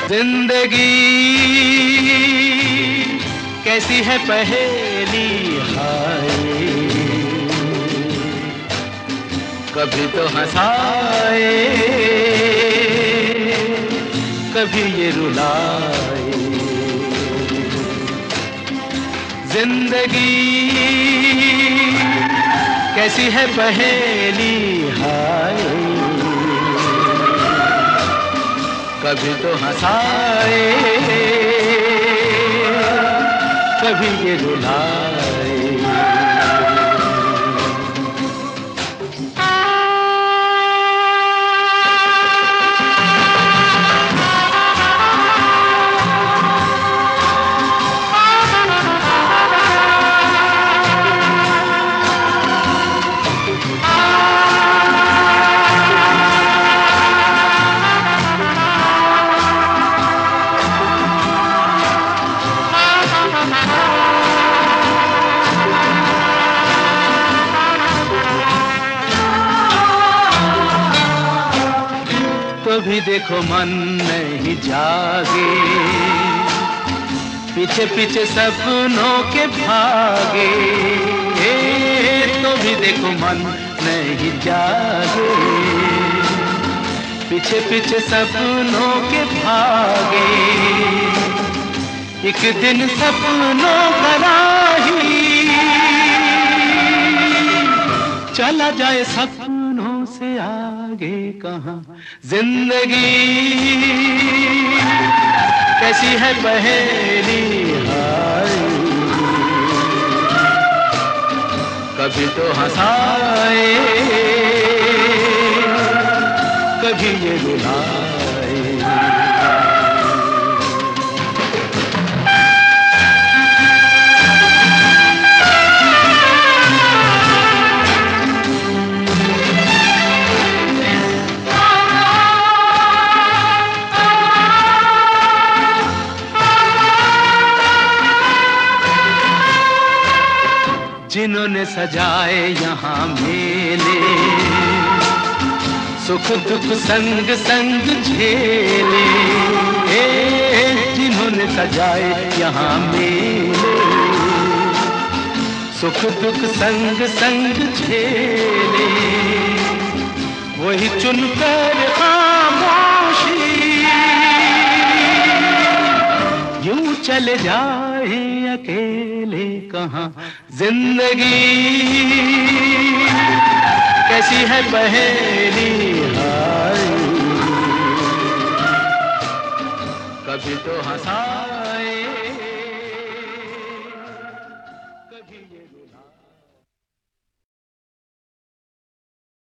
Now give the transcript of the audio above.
जिंदगी कैसी है पहेली हाय, कभी तो हंसाए कभी ये रुलाए। जिंदगी कैसी है पहेली हाय, कभी तो हंसाए कभी ये रुलाए। तो भी देखो मन नहीं जागे, पीछे पीछे सपनों के भागे। तो भी देखो मन नहीं जागे, पीछे पीछे सपनों के भागे। एक दिन सपनों का राही चला जाए सपनों से आगे कहाँ। जिंदगी कैसी है पहेली हाय, कभी तो हंसाए कभी ये रुलाए। जिन्होंने सजाए यहाँ मेले, सुख दुख संग संग झेले। जिन्होंने सजाए यहाँ मेले, सुख दुख संग संग झेले। वही चुनकर खामोशी यूं चले जाए अकेले कहाँ। जिंदगी कैसी है पहेली हाय, कभी तो हंसा